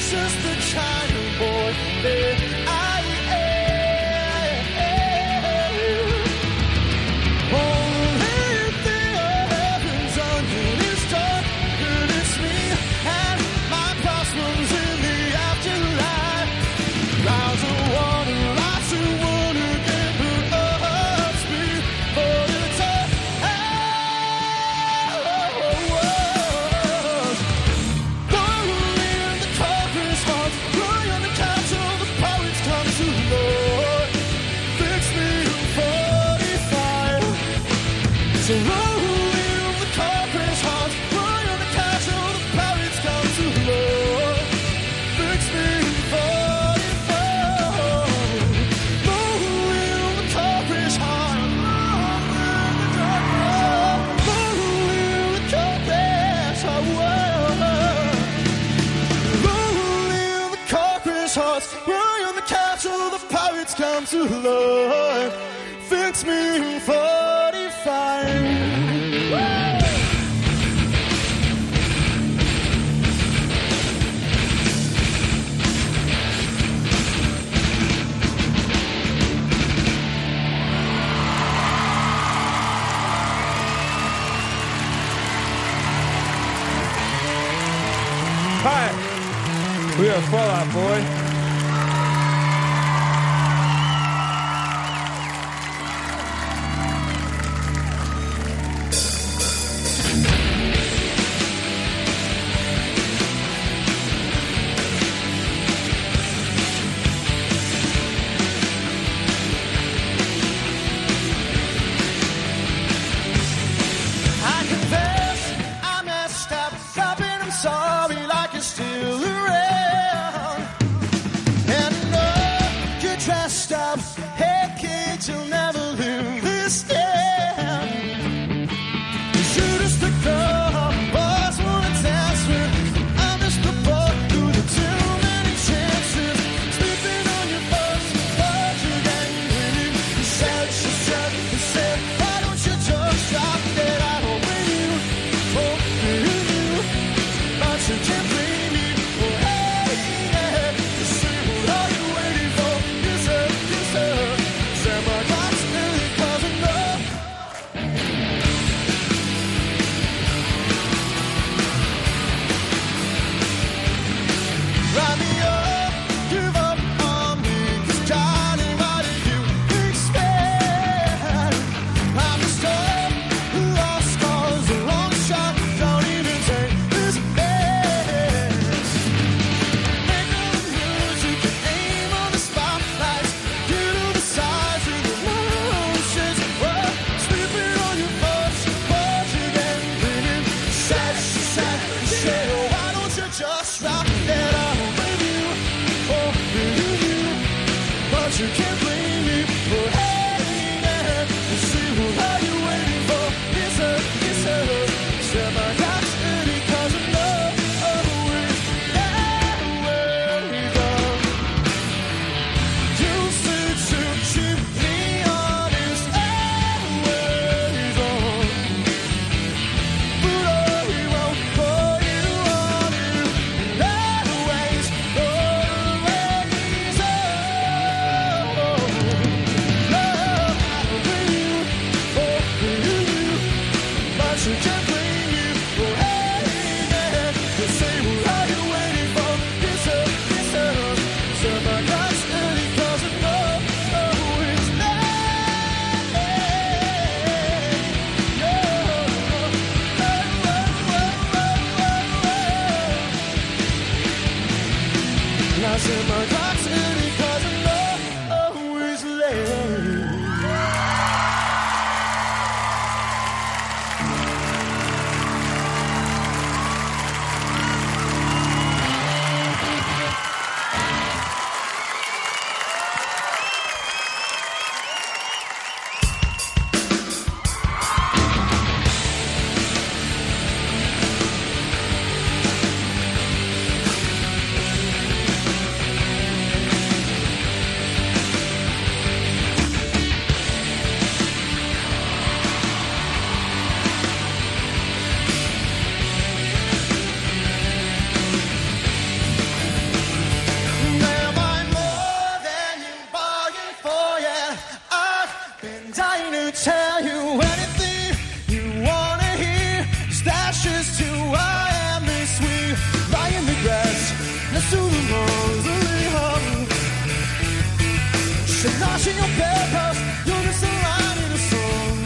just a child boy that I am. Only thing happens on you is darker than me and my problems in the afterlife. Clouds of water, lots of water can put us before the time. Rolling the carpet's heart, lying on the couch, all the poets come to Lord. Fix me in 45. So rolling the carpet's heart, lying on the couch, all the poets come to Lord. Fix me in 45. Rolling the carpet's heart, rolling the carpet's heart, rolling the carpet's heart, lying on the couch, all the poets come to Lord. Fix me in 45. Hi, we are Fall Out Boy. I confess I messed up, and I'm sorry, like you're still around. And I know you're dressed up. Hey kid, you'll never live this down. You're just a girl, boys wanna dance with. I'm just the boy who took too many chances. Sleeping on your first words again. You said, why don't you just drop that? I don't blame you for being you, but you can't blame me for hating it. You say, what are you waiting for? You said, my God's really coming up. Ride me up, give up on me, 'cause Johnny, what did you expect? I'm a star who lost scars, a long shot, don't even take this best. Make up the music and aim on the spotlights, get on the sides of the motions. Well, sleeping on your first words again, living sad, why don't you just rock that? I don't blame you for being you, but you can't blame me for hating it. You see, what are you waiting for? It's her, said my God's ready, 'cause I know always, always on. You said to keep me honest, always on. But I won't put you on you, always, always on. Love, I don't blame you for being you, but you can't blame me for hating it. You say, what are you waiting for? It's her, said my God's ready, 'cause I know always I said my God's ready, 'cause I know always late. Am I more than you bargained for? Yeah, I've been dying to tell you anything you wanna hear. 'Cause that's just who I am this week. Lie in the grass, next to the mausoleum. Should not in your bedpost, you're just a line in a song.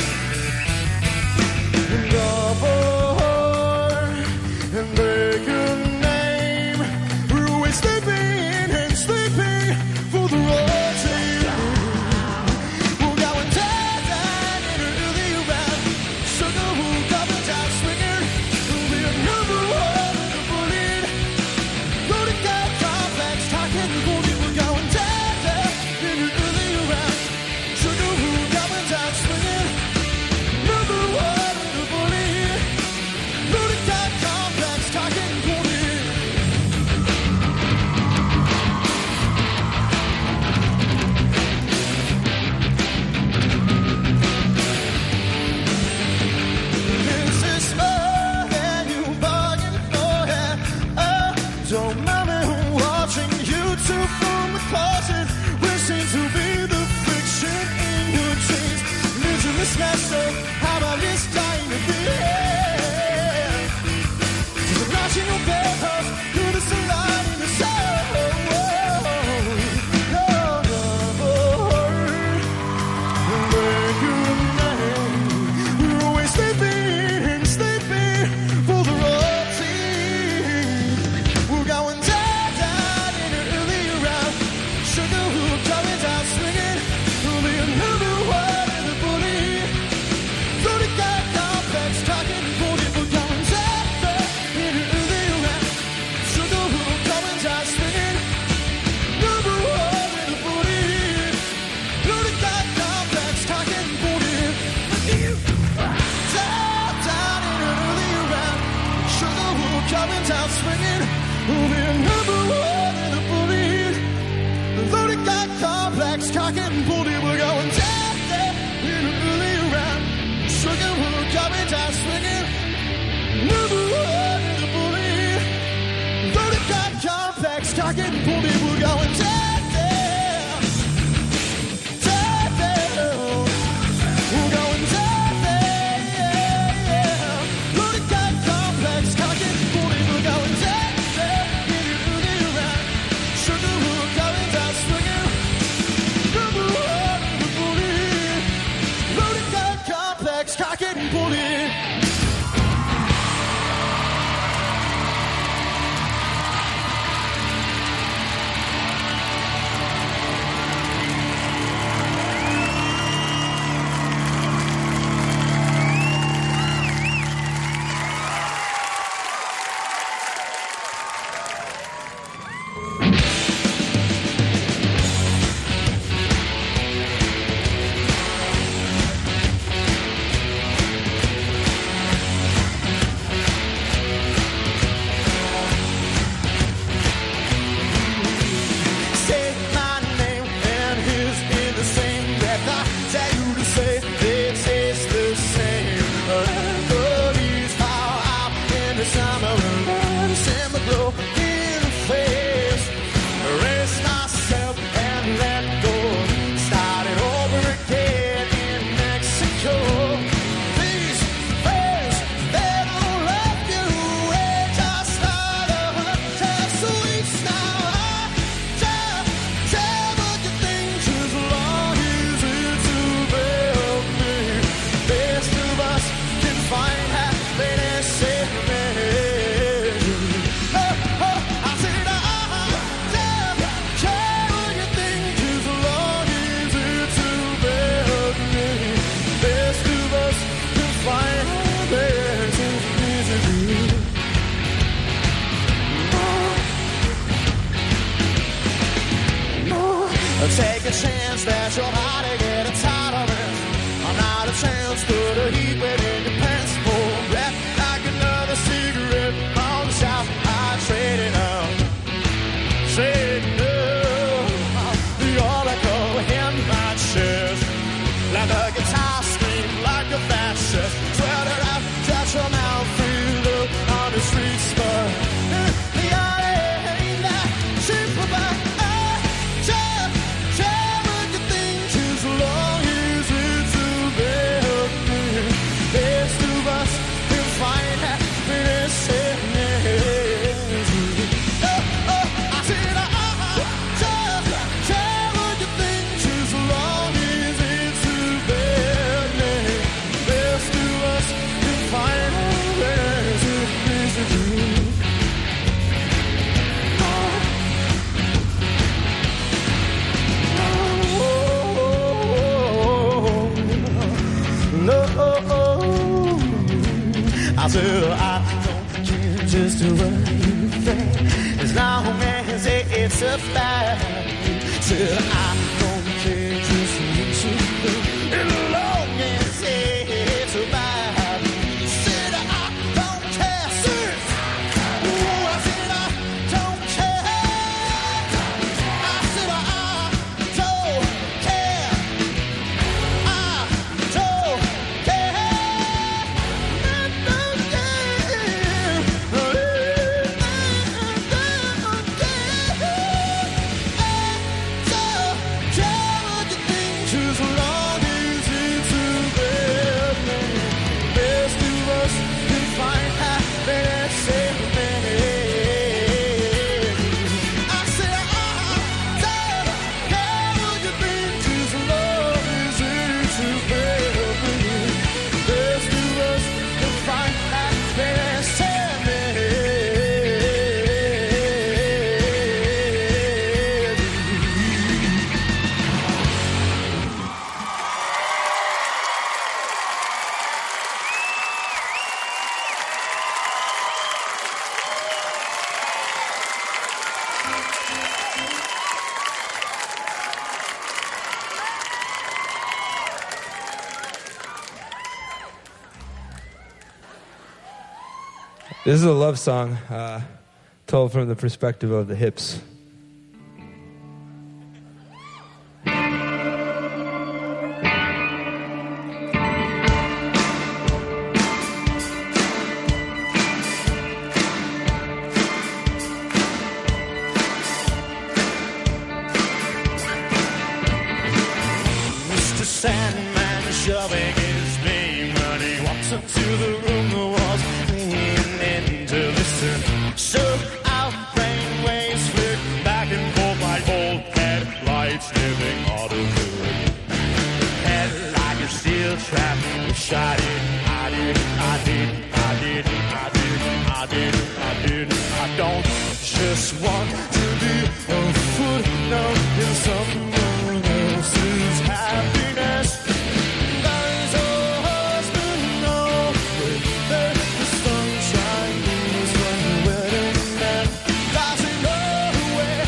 And and break your name. We're always sleeping and sleeping for the rotate. We're going dead and in an early round. Sugar will come and down swinging. We'll be another one in the bullet. Loaded got complex, talking bullet. We're going dead in an early round. Sugar will come and down swinging. Another one in the bullet. Loaded got complex, talking bullet. Is this more than you bargained for? Yeah. Oh, don't mind me watching you two from the closet. We seem to be the fiction in your dreams. Losing this master, how about this dying to be here? Just a notch in your bedpost, you're just a line in the sand. Break your name. We're always sleeping and sleeping for the routine. We're going down in an early round. Sugar will coming down swinging. We'll be another one in the bully. Loaded got complex, talking bully. We're going down in an early round. Sugar will coming down swinging. Another one in the bully. Loaded got complex, talking bully. Down in an early round. Sugar will coming down swinging. We'll be another one in the bully. Loaded got complex, talking bully. We're going down in an early round. Sugar will coming down swinging. Another one in the bully. Loaded got complex, talking bully. We're going down, down. We're going down, loaded got complex, talking bully. We're going down, in an early round. Sugar will coming down swinging. Number one in the bully. Loaded got complex, talking bully. Say my name and his in the same breath. I tell you to say they taste the same. Memories fall out in the summer and send the glow in the face. Erase myself and let go. Started over again in Mexico. These friends, they don't love you. They just start a hotel suites now. Tell what you think as long as it's about me. Best of us can find happiness in me. I said, tell what you think as long as it's about me. Best of us can find happiness in me. Take a chance that you're not to get a tolerance. I'm not a chance, put a heat red in your pants. For breath like another cigarette on the south. I trade it up, trade it up. You're like a in my chest, like a guitar string, like a fascist. Sweat it out, touch your mouth, free look on the streets, but ain't that simple? to what you think, as long as it's a fact. Said I don't care just what you think, as long as it's a fact. Said I don't care, sis. Oh, I said I don't care. I said I don't care. I don't care. This is a love song told from the perspective of the hips. Mr. Sandman shoving his name when he walks up to the room, the walls clean in to listen. So our brain waves flick back and forth like old headlights living Autogrid. Head like a steel trap, wish I did. I don't just want to be a footnote in someone else's happiness. Does a husband know that the sunshine is when the wedding man? Does he know where?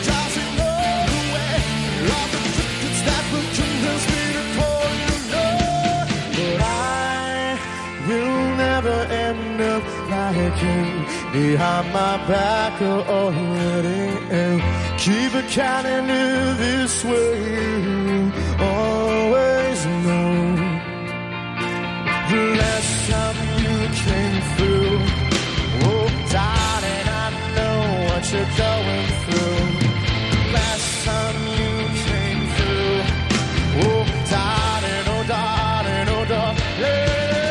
All the crickets that will convince me to call you love. But I will never end up like him, behind my back already. Keep it counting in this way, always know. The last time you came through, oh darling, I know what you're going through. Last time you came through, oh darling, oh darling, oh darling.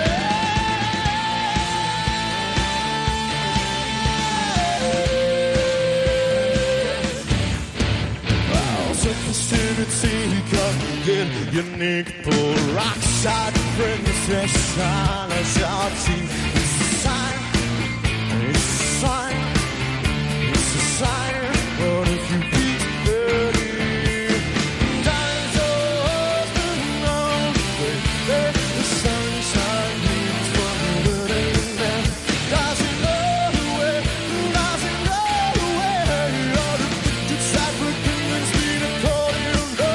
Get unique, pull rockside, princess, shine as your teeth. It's a sign, it's a sign, it's a sign. But if you beat dirty, dies your husband on the sunshine means from the wedding man. Does he know where? Does he know where? All the crickets that would convince me to call you love.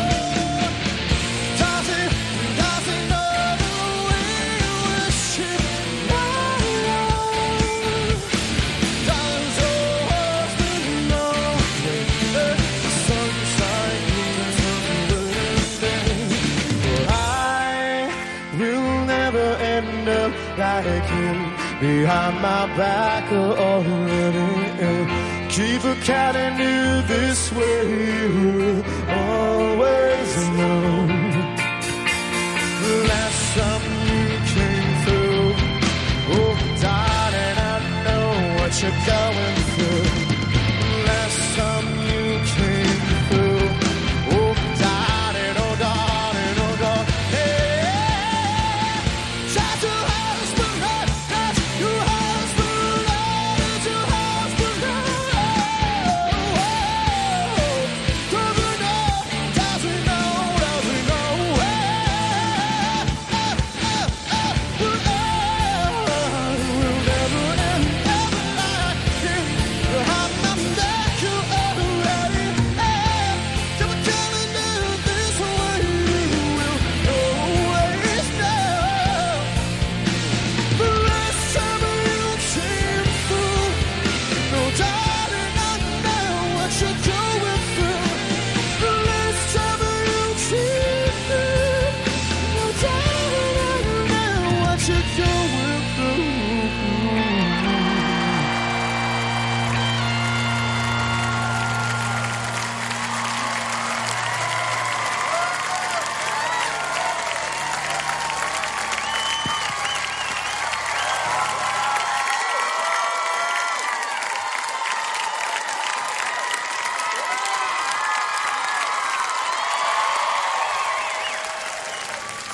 Like him, behind my back already. Keep a cat and do this way, always know. The last time you came through, oh darling, I know what you're going through. Last time you came through, oh darling, oh darling, oh darling.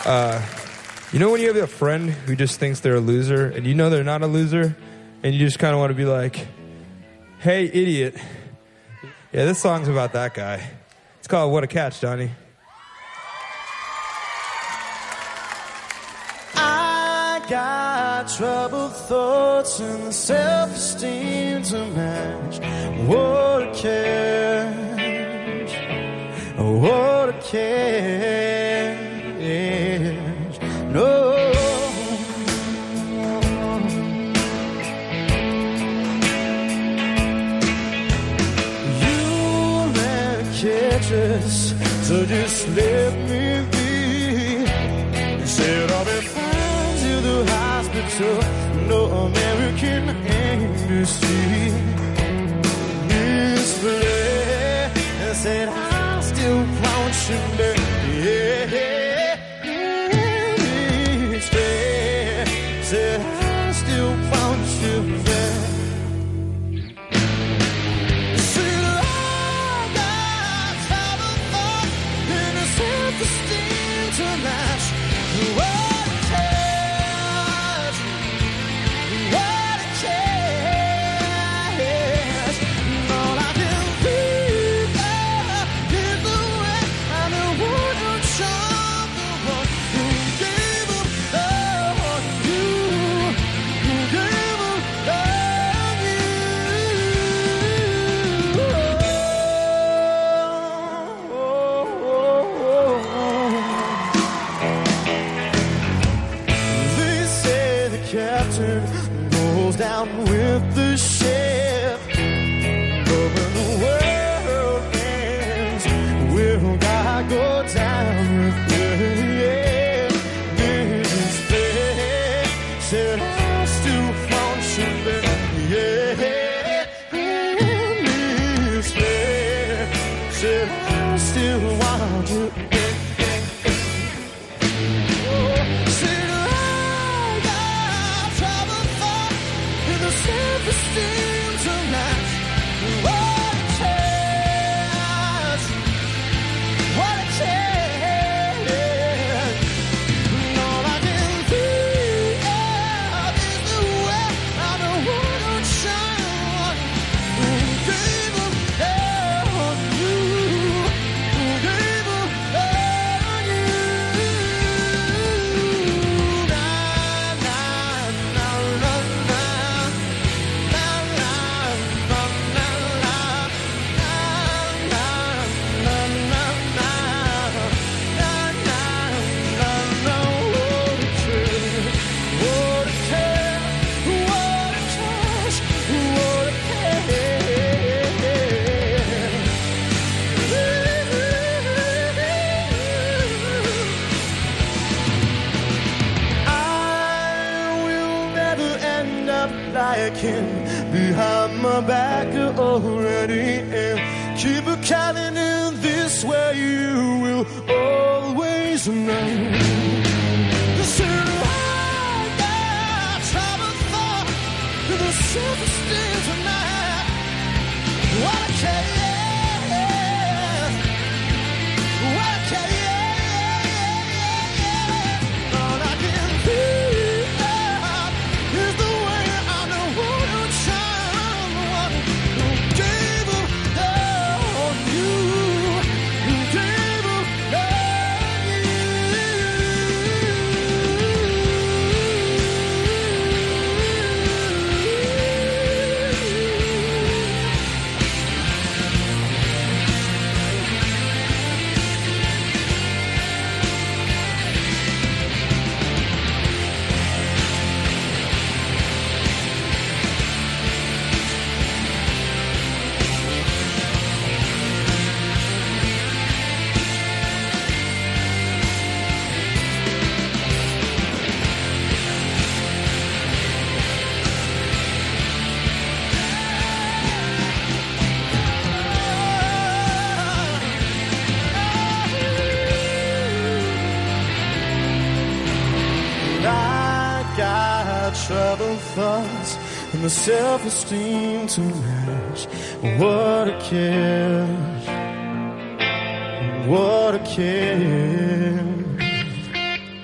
You know when you have a friend who just thinks they're a loser, and you know they're not a loser, and you just kind of want to be like, hey, idiot. Yeah, this song's about that guy. It's called What a Catch, Donnie. I got troubled thoughts and self-esteem to match. What a catch. What a catch. No. You never catch us, so just let me be. You said I'll be fine to the hospital. No American embassy. Miss Blair said I still want you there. Yeah. Said I still want you there. Said I got trouble thoughts and a self-esteem to match. What a catch. What a catch. All I can think of is the way I'm the one who chose the one who gave up on you. Who gave up on you. They say the captain goes down with the ship. But when the world ends, will God go down with the This day said I still want you there. Yeah, this day said I still want you there. Said I got trouble thoughts and the self-esteem to match. What a catch. What a catch. All I can think of is the way I'm the one who shone. Who gave up on you. Who gave up on you. Na, na, na, na, na. Na, na, na, na, na. Na, na, na, na, na. Na, na, na, na. What a catch. What a catch. What a I will never end up liking behind my back already and keep a cabin in this way you will always know. Said I got trouble thought with the self-esteem tonight. What a catch. What a catch. All I can think of is the way I'm the one who shone. Who gave up on you. Who gave up troubled thoughts and the self-esteem to match. What a catch. What a catch.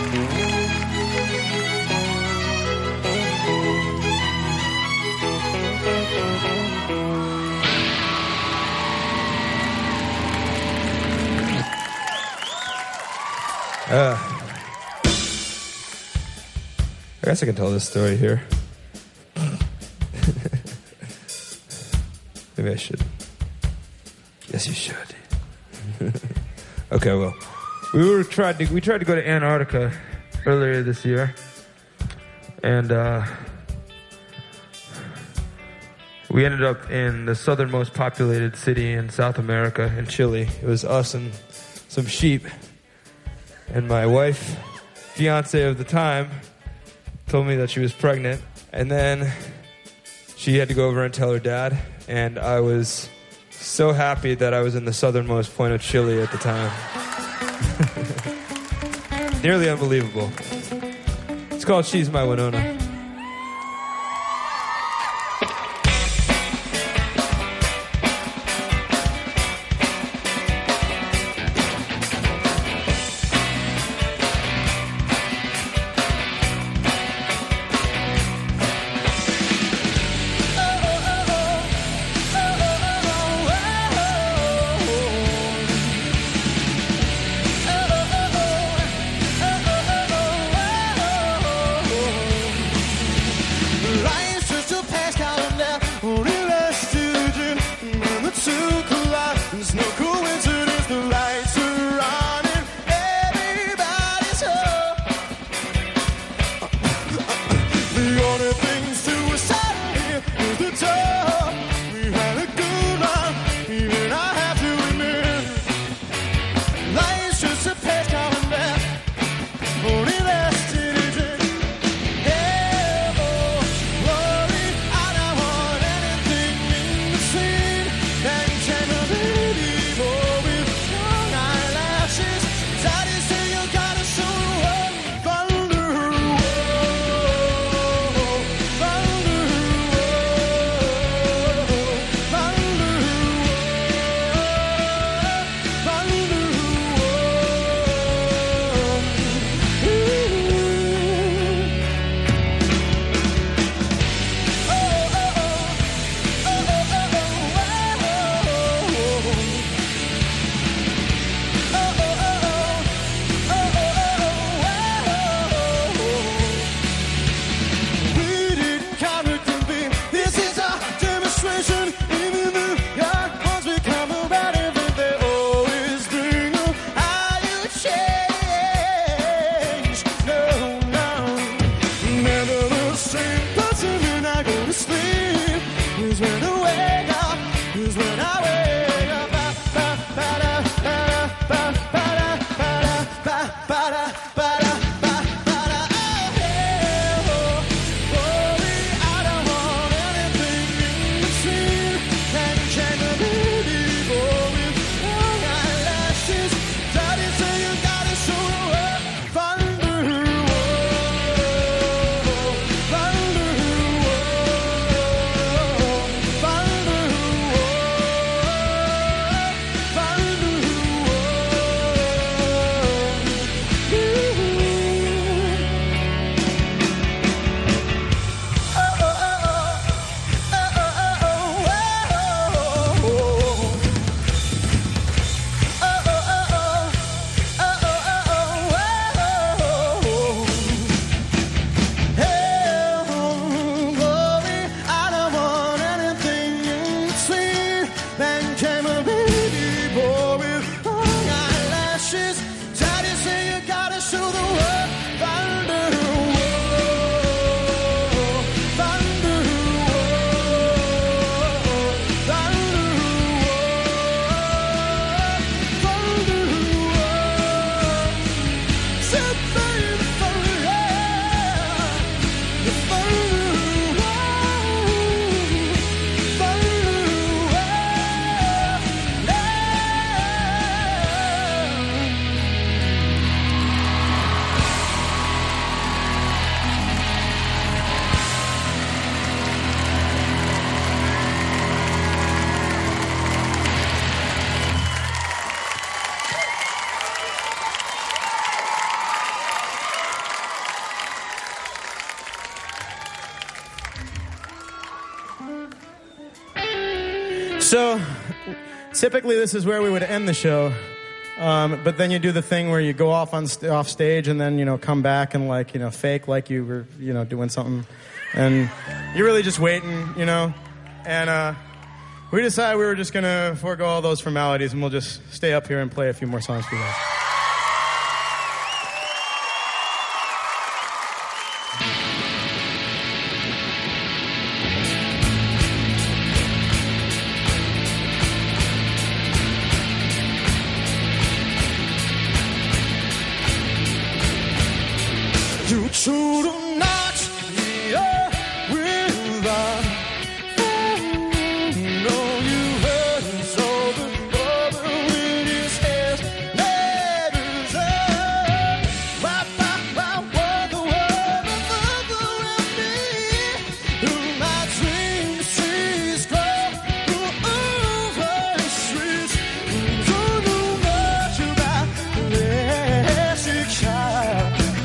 I guess I can tell this story here. Maybe I should. Yes, you should. Okay, well, we tried to go to Antarctica earlier this year, and we ended up in the southernmost populated city in South America, in Chile. It was us and some sheep, and my wife, fiance of the time, told me that she was pregnant, and then she had to go over and tell her dad, and I was so happy that I was in the southernmost point of Chile at the time. Nearly unbelievable. It's called She's My Winona. So, typically this is where we would end the show, but then you do the thing where you go off off stage and then, you know, come back and, like, you know, fake like you were, you know, doing something, and you're really just waiting, you know, and we decided we were just going to forego all those formalities and we'll just stay up here and play a few more songs for you guys. You should have knocked me up with a no, you heard him so the brother with his hands letters up. Wow, what the world around me. Through my dreams, trees grow over the streets. Don't know much about classic child.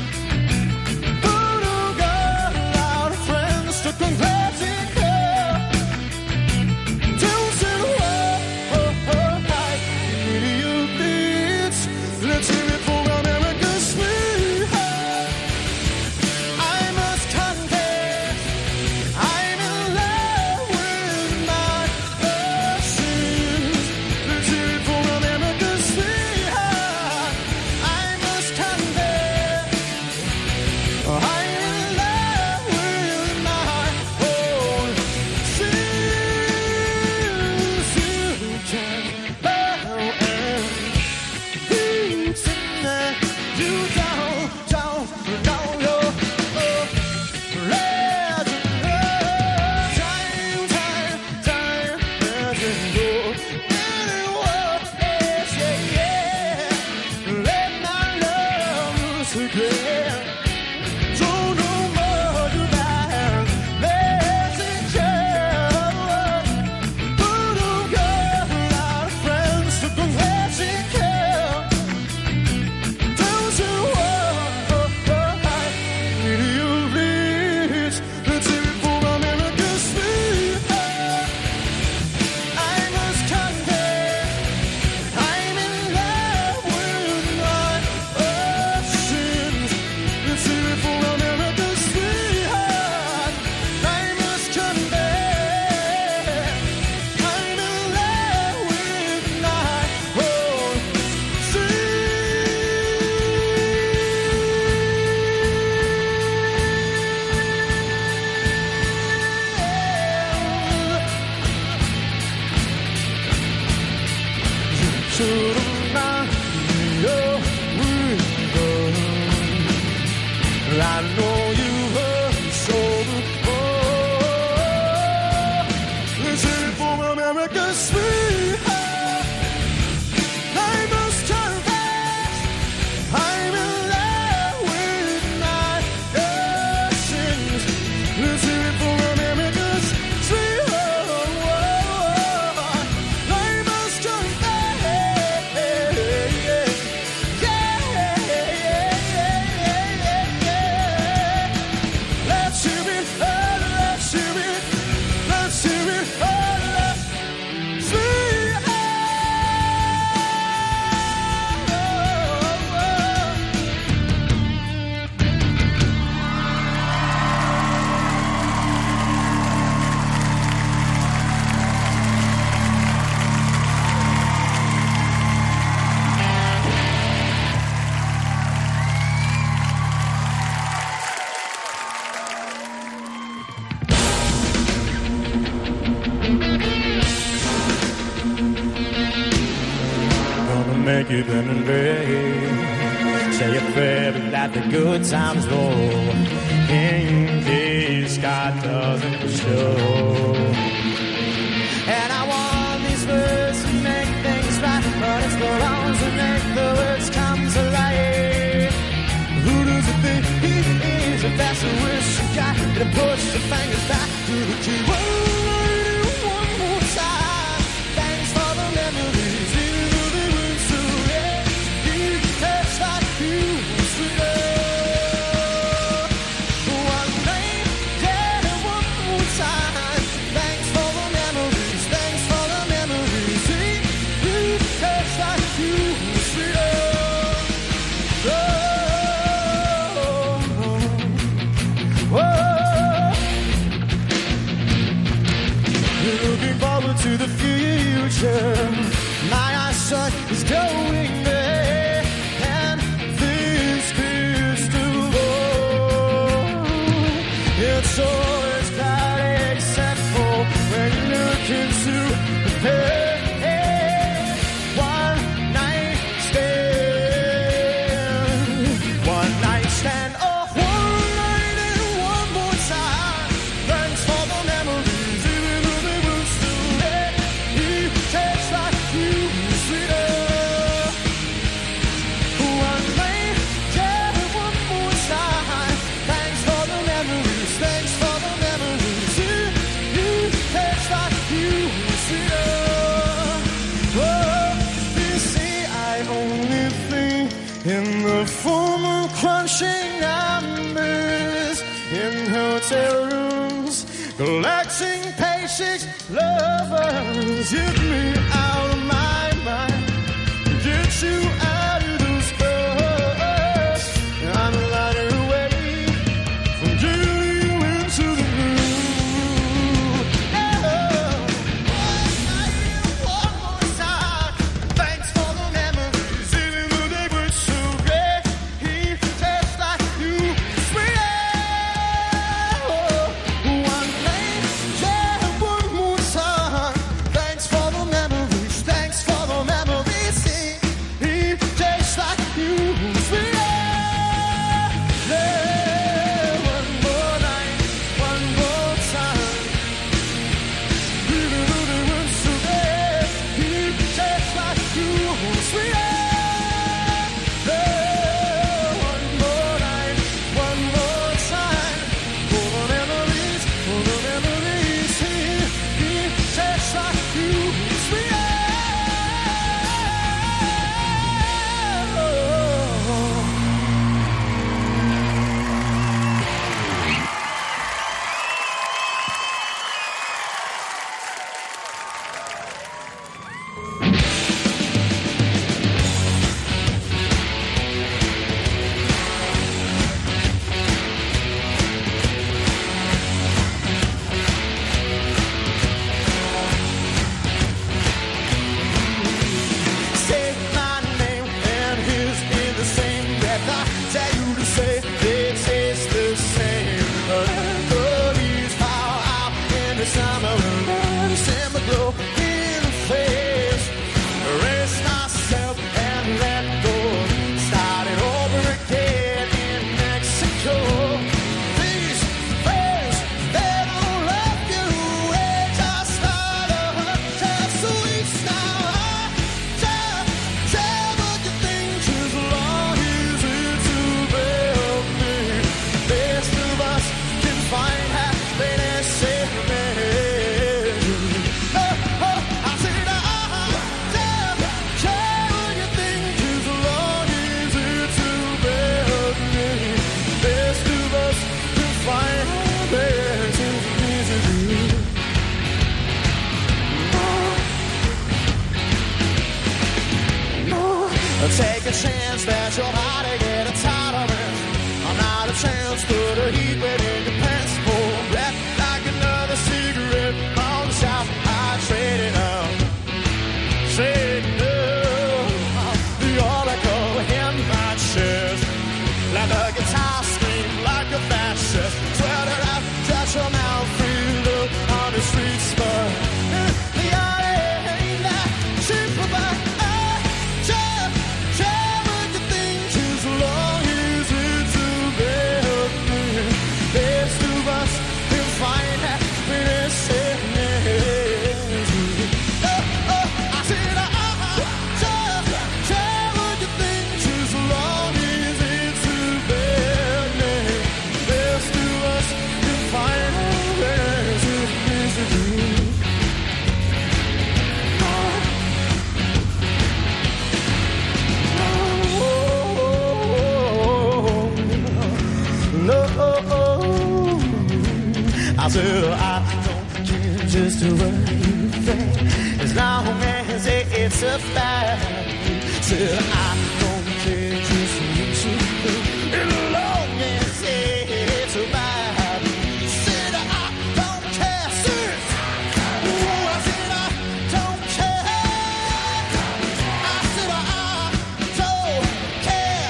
I know you heard so before. Listen for America's sweetheart. I must confess, I'm in love with my sins. Listen for America's sweetheart. I must confess, let's hear it, let's hear it, let's hear it, gonna make it in the day. Say a prayer to let the good times roll. In case God doesn't show. And I want these words to make things right, but it's the wrongs that make the words come to life. Who does it think he is? If that's the wish you got, to push your fingers back to the key. One more time. Thanks for the memories. Even though they weren't so real, you taste like you used to know. One name, yeah, one more time. Thanks for the memories. Thanks for the memories. The full moon crunching numbers in hotel rooms, collecting patients, lovers. Get me out of my mind, get you out of those clothes. I'm a lighter away from getting you into the mood. One more time. Thanks for the memories, even though they were so great. He tastes like you, sweet. One thing, yeah, one more time. Thanks for the memories, thanks for the memories. He tastes like you, sweet. Yeah, one more night, one more time. Even though they were so great, he tastes like you, sweet. Yeah, one more night, one more time. For the memories, he tastes like you, sweet. Say my name and his in the same breath. I tell you to say they taste the same. Memories fall out in the summer and December glow in the face. Erase myself and let go. Started over again in Mexico. These friends, they don't love you. They just start a hotel suites now. Tell what you think as long as it's too bad me. Best of us can find happiness in me. I said, tell what you think as long as it's too bad me. Best of us can find happiness in me. Take a chance that your body get a tolerance. I'm not a chance, put a heat red in your pants. Pull back like another cigarette on the south. I trade it up, trade it up. The oracle in my chest, like a guitar string, like a fascist. Sweat it out, touch your mouth, feel up on the streets, but the art ain't that simple, but tell what you think as long as it's too bad me. Best of us can find happiness in it. I said, tell what you think as long as it's too bad me. Best of us can find happiness in it. No, I said I don't care just what you think, as long as it's a fact. Said I don't care just what you think, as long as it's a fact. Said I don't care, sis. Oh, I said I don't care. I said I don't care.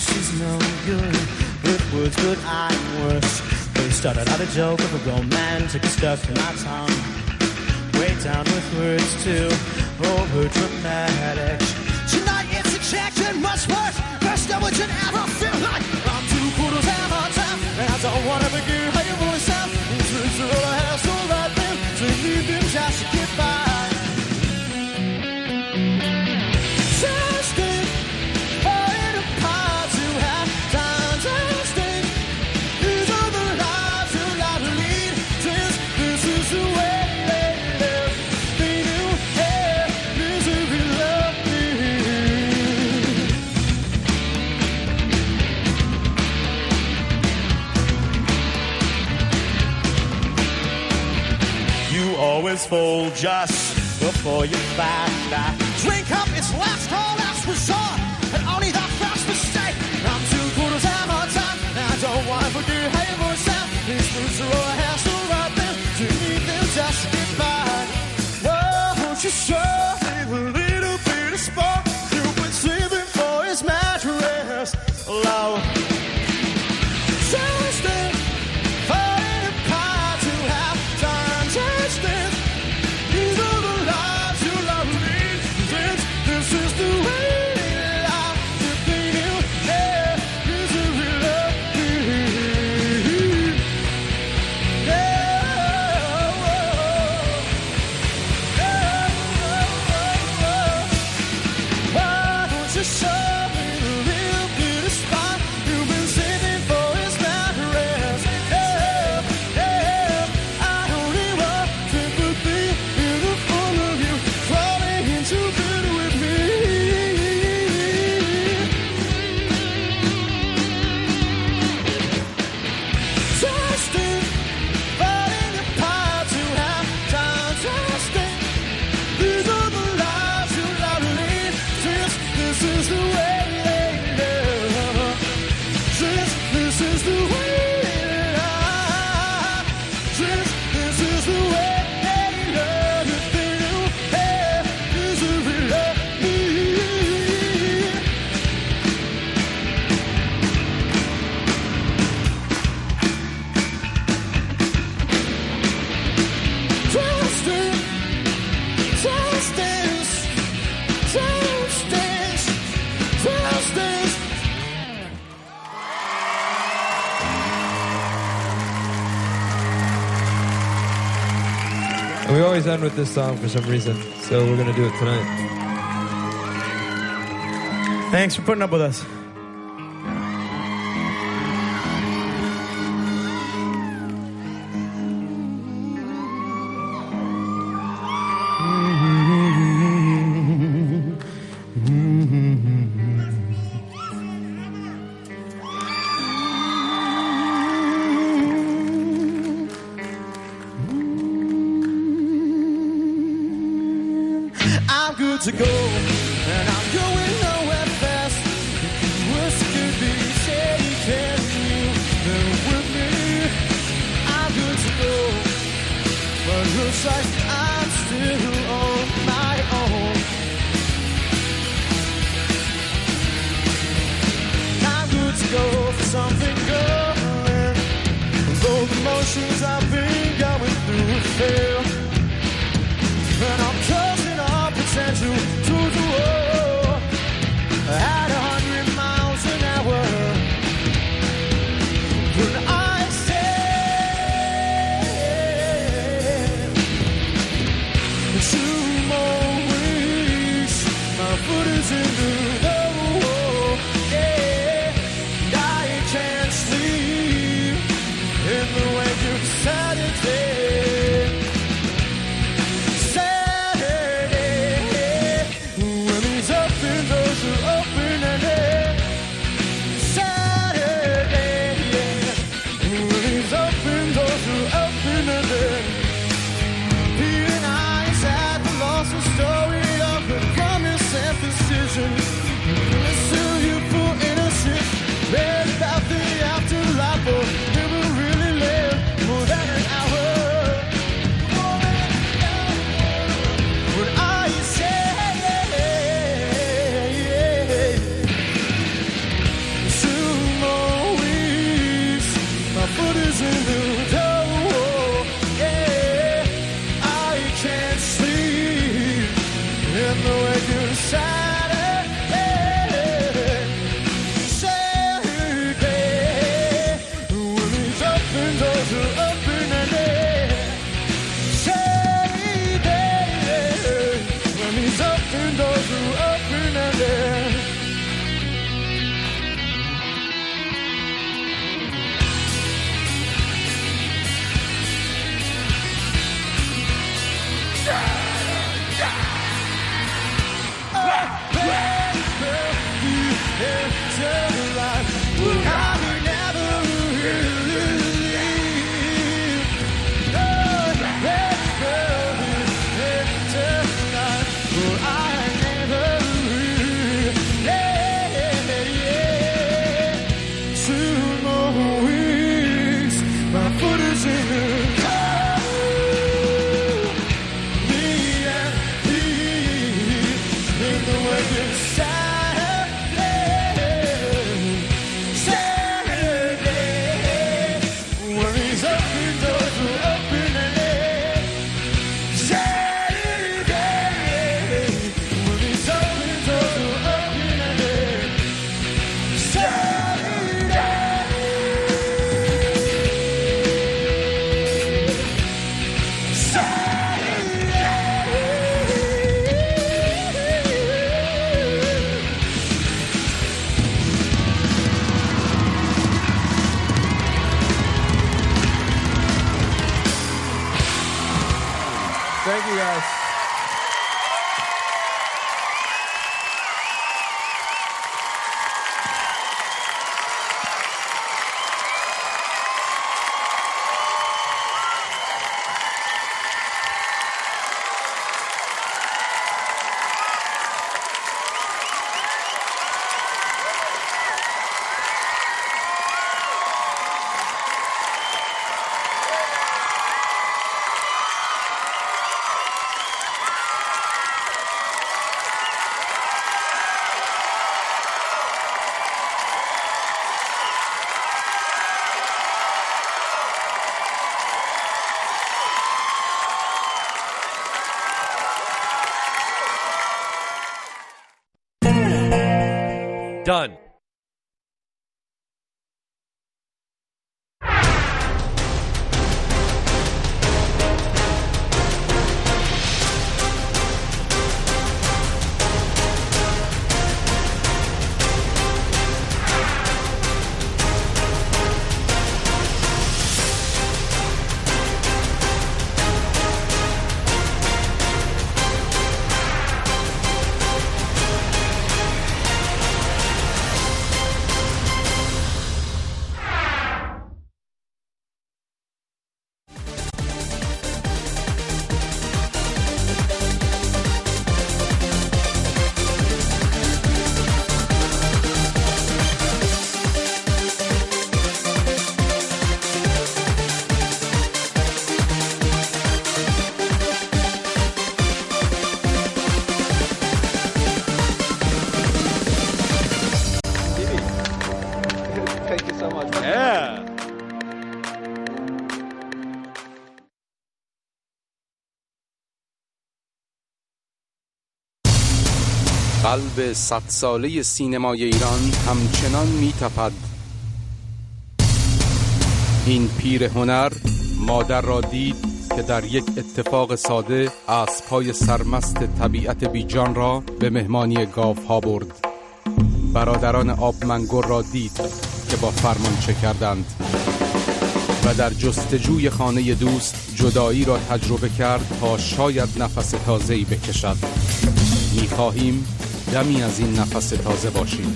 she's no good with words, but I'm worse. They started out a joke of a romantic stuck in my tongue. Way down with words too, over dramatic. Tonight it's attraction, much worse. First time would you ever feel like I'm too cool to have a time, and I don't wanna begin how your voice sounds. It's all I have, so right then, so leave them just to get by. Testing, falling apart to have time. Testing, these are the lives you like to lead. This is the way they live. They knew, hey, misery loved me. You always fold just before you find that. Drink up, it's last call, last resort, and only the first mistake. I'm too cool to have a time, and I don't want to forget how your voice sounds. These moves are all I have, so right there, to need them just to get by. Won't you show me a little bit of spark? You've been sleeping for his mattress, low. Tasting, falling apart to have time. Tasting, these are the lives you love to lead. This is the way they lie. If they knew, yeah, misery loved me. Why don't you show me a little bit of spot? You've been saving for his mattress. I only want sympathy in the form of you crawling into bed with me. Testing, falling apart to have time. Testing, these are the lives you love to lead. This is the way they live. This is the way they live. This is the way they love. If they knew, hey, misery loved me. Toasting, toastings, toastings, toastings. And we always end with this song for some reason, so we're gonna do it tonight. Thanks for putting up with us. I'm good to go, and I'm going nowhere fast. Worst could be taking you there with me. I'm good to go, but looks like I'm still on my own. I'm good to go for something going, though the motions I've been going through fail. And I'm closing up potential to the world at 100 miles an hour. When I say 2 more weeks, my foot is in the door. Yeah, and I can't sleep in the wake of Saturday. He and I sat the lost story of the promise and precision. Thank you, guys. Done. Thank you so much. Yeah. قلب 100 ساله سینمای ایران همچنان می‌تپد. این پیر هنر مادر را دید که در یک اتفاق ساده اسب‌های سرمست طبیعت بیجان را به مهمانی گاوها برد. برادران آبمنگور را دید که با فرمان چه کردند و در جستجوی خانه دوست جدایی را تجربه کرد تا شاید نفس تازه‌ای بکشد. می‌خواهیم دمی از این نفس تازه باشیم.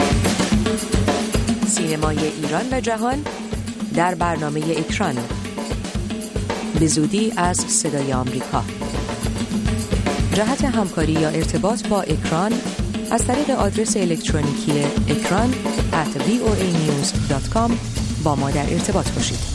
سینمای ایران و جهان در برنامه اکران، به زودی از صدای آمریکا. جهت همکاری یا ارتباط با اکران از طریق آدرس الکترونیکی ekran@voanews.com با ما در ارتباط باشید.